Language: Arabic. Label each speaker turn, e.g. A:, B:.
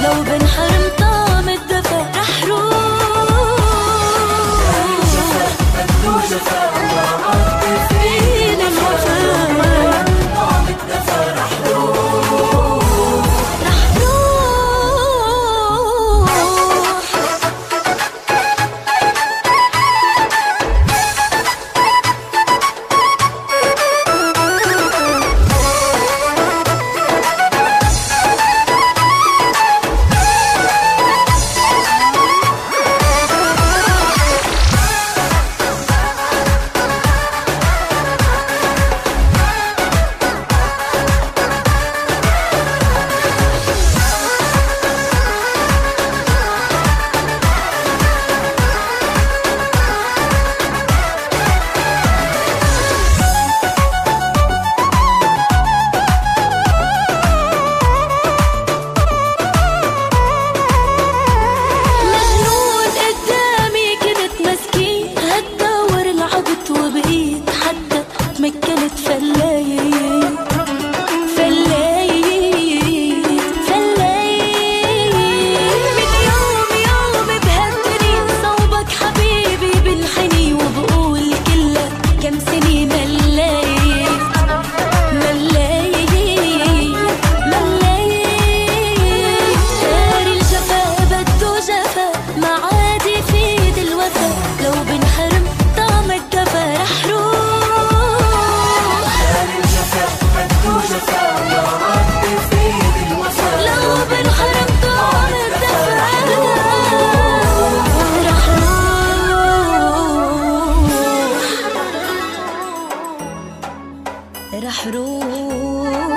A: لو بنحرم طعم الدفا رح روح.
B: جفا بدو جفا وعد
A: فين الوفا
B: طعم الدفا رح روح.
A: رح روح. تمكنت فلايت من يوم بهدني صوبك حبيبي بالحني وبقول كلها كم سنة ملايت دار الجفا بده جفا ما عاد يفيد الوفا لو بنحرم طعم الدفا رح روح. لو بنحرم طعم الدفا رح روح. رح روح.